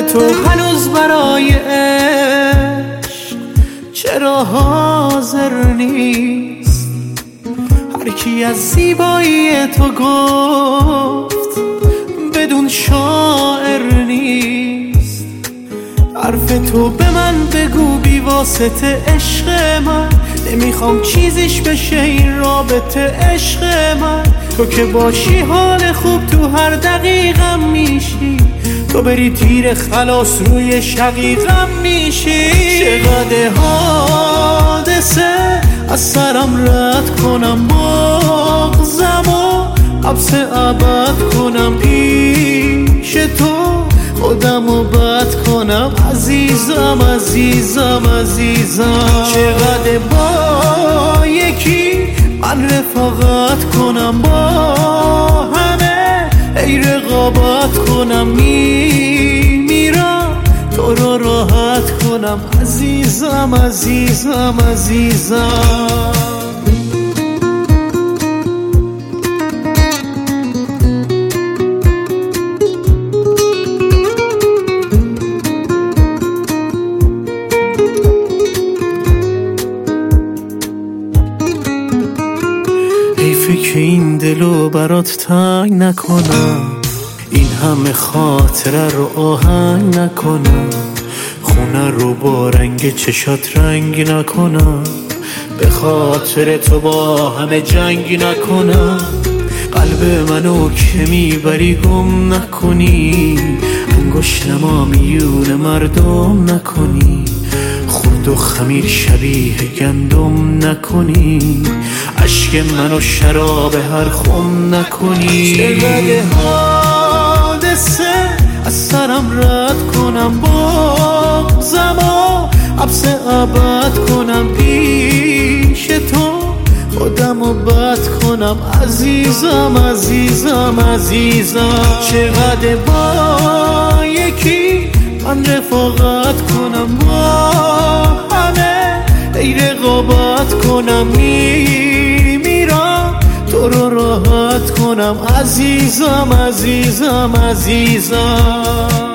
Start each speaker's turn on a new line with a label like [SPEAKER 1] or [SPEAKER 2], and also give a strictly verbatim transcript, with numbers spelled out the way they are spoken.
[SPEAKER 1] تو هنوز برای عشق چرا حاضر نیست؟ هر کی از زیبایی تو گفت بدون شاعر نیست. حرف تو به من بگو بی واسطه عشق من، نمیخوام چیزیش بشه این رابطه عشق من. تو که باشی حال خوب تو هر دقیقم میشی، تو بری تیر خلاص روی شقیقم میشی. چقدر حادثه از سرم رد کنم، بغضم و حبس ابد کنم پیش تو، خودمو بد کنم عزیزم عزیزم عزیزم. چقدر با یکی من رفاقت کنم، با همه ای رقابت کنم، میمیرم تو رو راحت کنم عزیزم عزیزم عزیزم. حیفه که این دلو برات تنگ نکنم، این همه خاطره رو آهنگ نکنم، خونه رو با رنگ چشات رنگ نکنم، به خاطر تو با همه جنگ نکنم. قلب منو که میبری گم نکنی، انگشت نما میون مردم نکنی، خورد و خمیر شبیه گندم نکنی، عشق منو شراب هر خم نکنی. چقدر حادثه از سرم رد کنم، بغضم و حبس ابد کنم پیش تو، خودمو بد کنم عزیزم عزیزم عزیزم. چقدر با یکی من رفاقت کنم، با همه ای رقابت کنم، میمیرم تو رو راحت کنم عزیزم عزیزم عزیزم.